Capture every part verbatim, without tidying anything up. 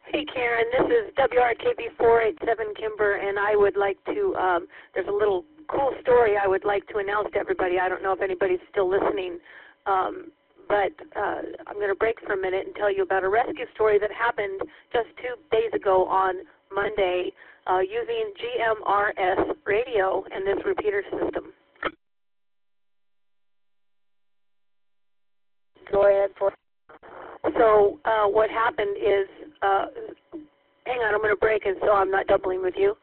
Hey Karen, this is W R K B four eight seven Kimber, and I would like to, um, there's a little cool story I would like to announce to everybody. I don't know if anybody's still listening, um, but uh, I'm going to break for a minute and tell you about a rescue story that happened just two days ago on Monday uh, using G M R S radio and this repeater system. Go ahead. For So uh, what happened is, uh, hang on, I'm going to break, and so I'm not doubling with you.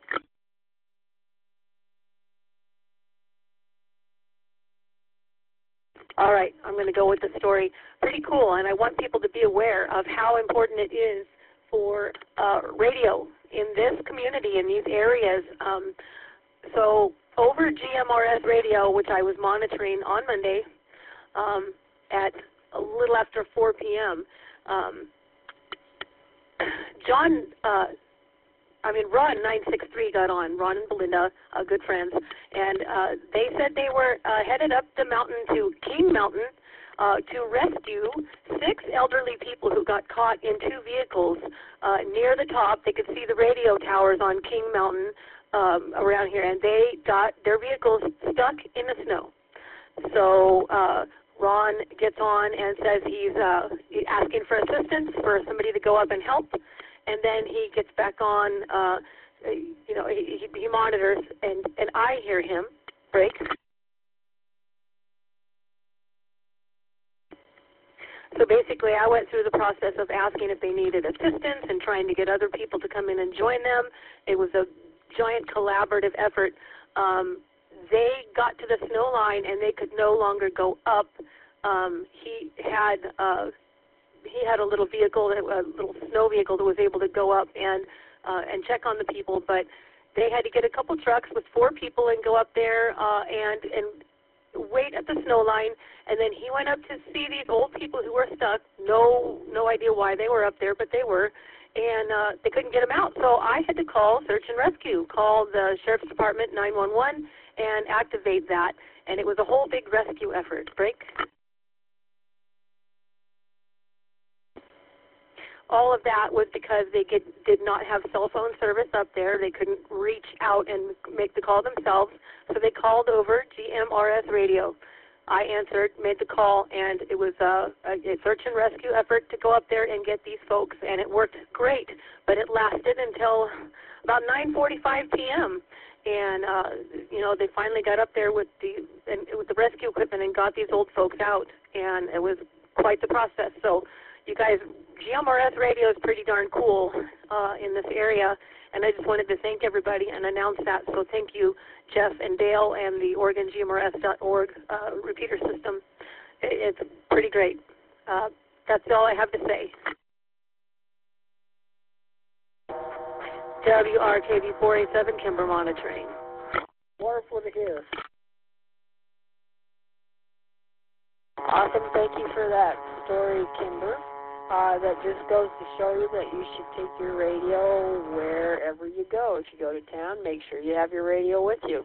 All right, I'm going to go with the story. Pretty cool, and I want people to be aware of how important it is for uh, radio in this community, in these areas. Um, so over G M R S radio, which I was monitoring on Monday um, at a little after four P M, um, John, uh, I mean, Ron nine six three got on, Ron and Belinda, uh, good friends, and uh, they said they were uh, headed up the mountain to King Mountain uh, to rescue six elderly people who got caught in two vehicles uh, near the top. They could see the radio towers on King Mountain um, around here, and they got their vehicles stuck in the snow. So uh, Ron gets on and says he's uh, asking for assistance for somebody to go up and help, and then he gets back on, uh, you know, he, he monitors, and, and I hear him break. So basically I went through the process of asking if they needed assistance and trying to get other people to come in and join them. It was a giant collaborative effort. Um, They got to the snow line and they could no longer go up. Um, he had uh, he had a little vehicle, a little snow vehicle that was able to go up and uh, and check on the people, but they had to get a couple trucks with four people and go up there uh, and and wait at the snow line. And then he went up to see these old people who were stuck. No no idea why they were up there, but they were. And uh, they couldn't get them out. So I had to call search and rescue, call the Sheriff's Department nine one one, and activate that. And it was a whole big rescue effort. Break. All of that was because they get, did not have cell phone service up there. They couldn't reach out and make the call themselves. So they called over G M R S radio. I answered, made the call, and it was a, a search and rescue effort to go up there and get these folks, and it worked great. But it lasted until about nine forty-five P M And uh, you know, they finally got up there with the and with the rescue equipment and got these old folks out, and it was quite the process. So, you guys, G M R S radio is pretty darn cool uh, in this area, and I just wanted to thank everybody and announce that. So thank you, Jeff and Dale and the Oregon G M R S dot org uh, repeater system. It's pretty great. Uh, that's all I have to say. W R K B four eight seven Kimber monitoring. Wonderful to hear. Awesome. Thank you for that story, Kimber. Uh, that just goes to show you that you should take your radio wherever you go. If you go to town, make sure you have your radio with you.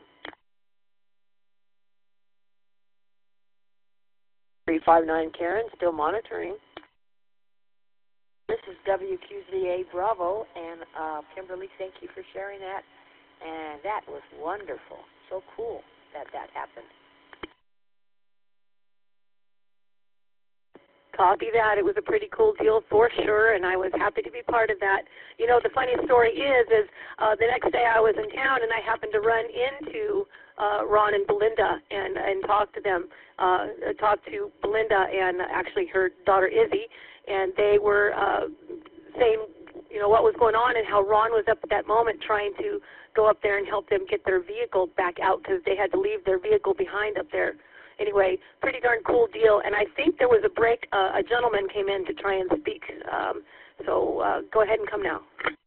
three five nine Karen, still monitoring. This is W Q Z A Bravo, and uh, Kimberly, thank you for sharing that. And that was wonderful. So cool that that happened. Copy that. It was a pretty cool deal for sure, and I was happy to be part of that. You know, the funny story is, is uh, the next day I was in town, and I happened to run into uh, Ron and Belinda and, and talk to them, uh, talk to Belinda and actually her daughter Izzy, and they were uh, saying, you know, what was going on and how Ron was up at that moment trying to go up there and help them get their vehicle back out because they had to leave their vehicle behind up there. Anyway, pretty darn cool deal, and I think there was a break. Uh, a gentleman came in to try and speak, um, so uh, go ahead and come now.